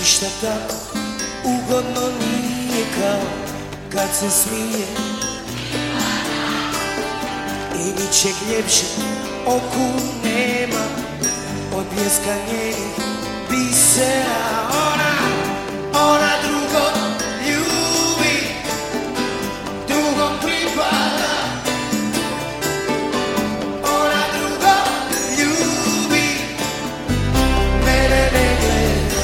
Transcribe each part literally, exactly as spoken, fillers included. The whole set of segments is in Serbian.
Ništa tako ugodno nije kao kad se smije i ničeg ljepše oku nema od bljeska njenih bisera. Ona, ona drugog ljubi, drugom pripada. Ona drugog ljubi, mene ne gleda.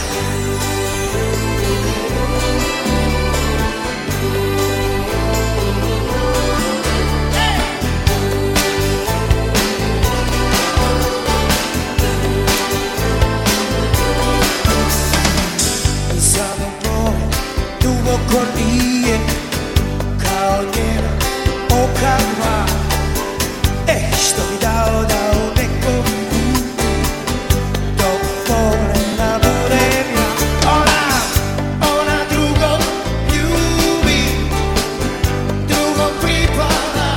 Duboko nije kao njena oka dva. Eh, što bi dao da u nekom dok povremena budem ja. Ona, ona drugog ljubi, drugom pripada.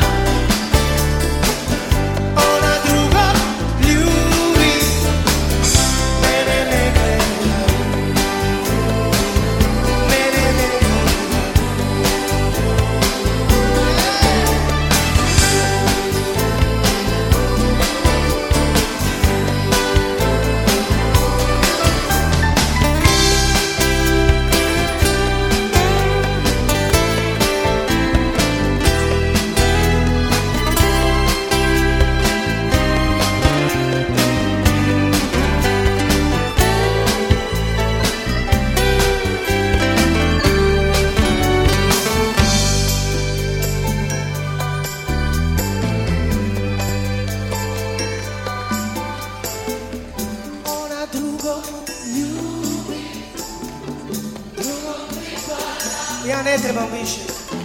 Ona drugog ljubi, mene ne gleda. Ja ne trebam više.